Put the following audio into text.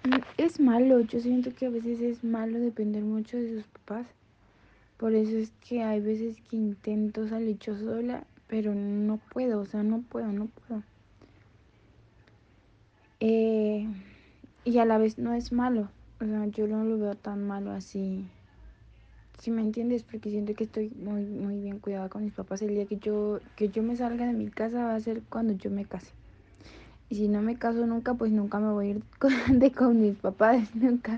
Es malo, yo siento que a veces es malo depender mucho de sus papás. Por eso es que hay veces que intento salir yo sola, pero no puedo, o sea, no puedo. Eh, y a la vez no es malo, o sea, yo no lo veo tan malo así. Si me entiendes, porque siento que estoy muy bien cuidada con mis papás. El día que yo me salga de mi casa va a ser cuando yo me case. Y si no me caso nunca, pues nunca me voy a ir con mis papás, nunca.